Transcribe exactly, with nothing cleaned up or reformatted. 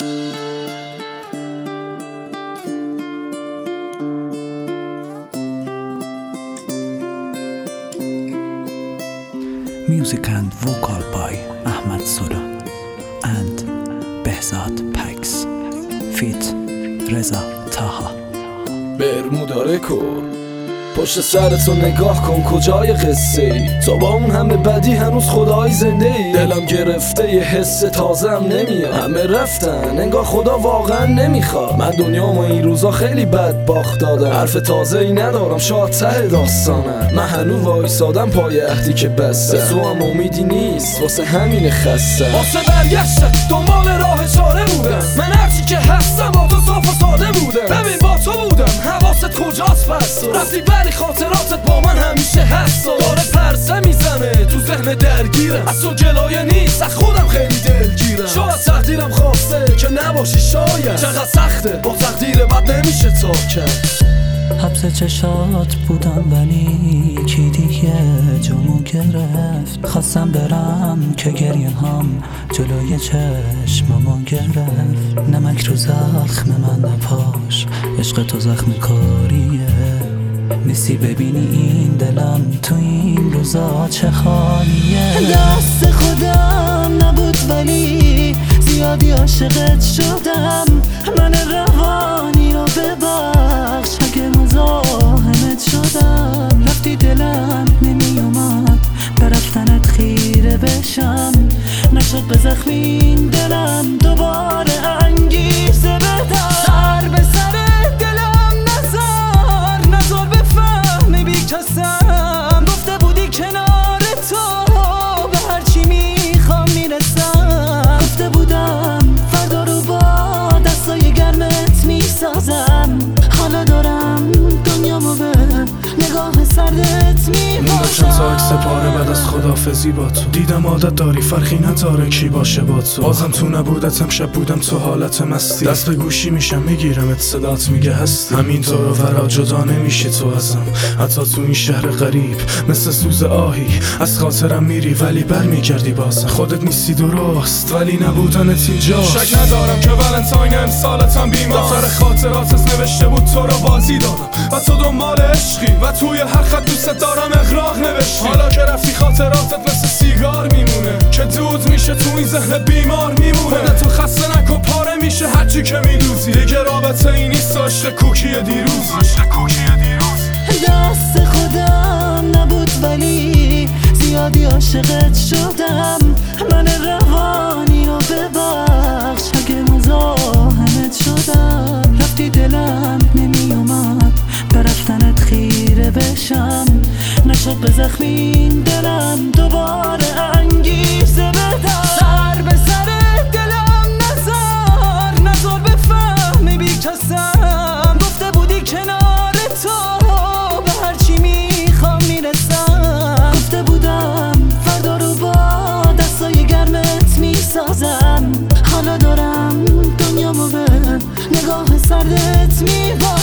Music and vocal by Ahmad Sura and Behzad Pax feat. Reza Taha. برمودا رکورد. پشت سرتو نگاه کن کجای قصه ای، تو با اون همه بدی هنوز خدای زنده ای. دلم گرفته یه حس تازم نمیاد، همه رفتن انگار خدا واقعا نمیخواد. من دنیامو این روزا خیلی بد باخت دادم، حرف تازه ای ندارم شاید ته داستانم. من هنوز وایسادم پای عهدی که بسته، به تو هم امیدی نیست واسه همین خسته. واسه برگشتن دنبال راه چاره بودم، من هرچی که هستم با تو صاف و ساده بودم. ببین با تو بودم حواست کجاست پس رفتی ولی خاطراتت با من همیشه هست. داره پرسه میزنه تو ذهن درگیرم، از تو جلایه نیست از خودم خیلی دلگیرم. شاید تقدیرم خواسته که نباشی، شاید چقدر سخته با تقدیر بد نمیشه تا کرد. حبس چشات بودم ولی کی دیگه جامو گرفت. خواستم برم که گریه هم جلوی چشممو گرفت. نمک رو زخم من نپاش، عشق تو زخم کاریه. نیستی ببینی این دلم تو این روزا چه خالیه. دست خودم نبود ولی زیادی عاشقت شدم. من روانی رو ببخش اگه مزاحمت شدم. رفتی دلم نمی اومد به رفتنت خیره بشم. نشد به زخم این دلم دوباره انگیزه بدم. سر به سر دلم نزار، نزار بفهمی بی کسم. گفته بودی کنار تو به هرچی میخوام میرسم. گفته بودم فردا رو با دستای گرمت میسازم. حالا دارم دنیامو به نگاه سردت میباشم. چند تا عکس پاره بعد از خدافزی با تو دیدم عادت داری فرقی نداره کی باشه با تو. بازم تو نبودتم شب بودم تو حالت مستی. دست به گوشی میشم میگیرمت صدات میگه هستی. همینطور و ورا جدا نمیشی تو ازم، حتی تو این شهر غریب مثل سوز آهی. از خاطرم میری ولی برمیگردی بازم. خودت نیستی درست ولی نبودنت اینجاست. شک ندارم که ولنتاین امسالتم بیمار. دفتر خاطراتت نوشته بود تو رو بازی دادم و تو دنبال عشقی و توی هر خط دوست دارم اغراق نوشتی. حالا که رفتی خاطراتت مثل سیگار میمونه که دود میشه تو این ذهن بیمار میمونه. خودتو خسته نکن پاره میشه هرچی که میدوزی. دیگه رابطه ای نیست داشته کوکی دیروز. دست خودم نبود ولی زیادی عاشقت شدم. من روانی رو ببخش اگه مزاحمت شدم. رفتی دلم نمی اومد به رفتنت خیره بشم. نشد به زخم این دلم دوباره انگیزه بدم. سر به سر دلم نزار، نزار بفهمی بی کسم. گفته بودی کنار تو به هرچی میخوام میرسم. گفته بودم فردا رو با دستای گرمت میسازم. حالا دارم دنیامو به نگاه سردت میباشم.